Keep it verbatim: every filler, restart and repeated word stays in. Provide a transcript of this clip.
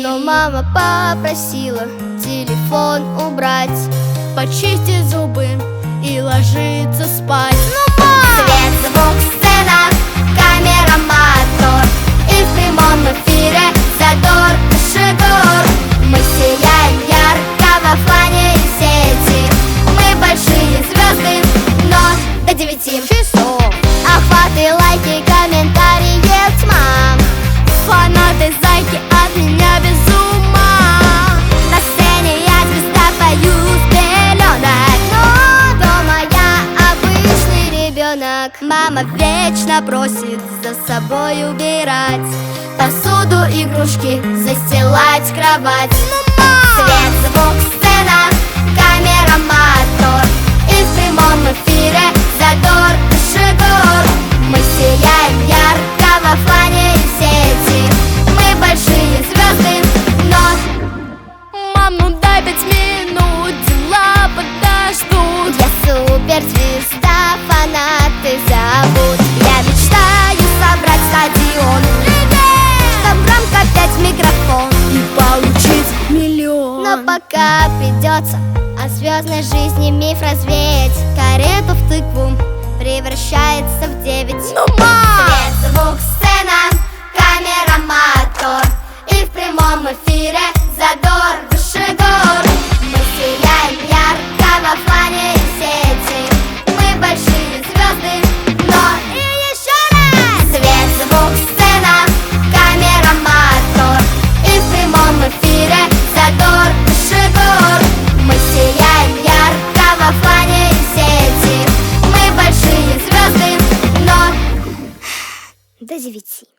Но мама попросила телефон убрать, почистить зубы и ложиться спать. Ну, мам! Свет, звук, сцена, камера, мотор, и в прямом эфире задор, шигур. Мы сияем ярко во флане и сети. Мы большие звезды, но до девяти часов. Охваты, лайки, комментарии, тьма. Фанаты, зайки от меня без ума. На сцене я звезда, пою с пеленок, но дома я обычный ребенок. Мама вечно просит за собой убирать, Посуду, игрушки, застилать кровать. Мама! Свет, звук, сцена, камера, мотор, и в прямом эфире задор, шигур. Мы сияем ярко во флане и сети. Мы большие звезды, но Мам, ну дай пять минут, дела подождут. я суперзвезда, фанаты зовут. Я мечтаю собрать стадион, чтоб громко петь в микрофон И получить миллион. Но пока придется о звездной жизни миф развеять. Карету в тыкву превращается в девять. Ну, мам! Свет, звук, сцена, камера, мотор, и в прямом эфире задор, шигур. Мы сияем ярко во флане и сети. Мы большие звезды, но и еще раз. Свет, звук, сцена, камера, мотор, и в прямом эфире задор, шигур. Мы сияем ярко во флане и сети. Мы большие звезды, но До девяти.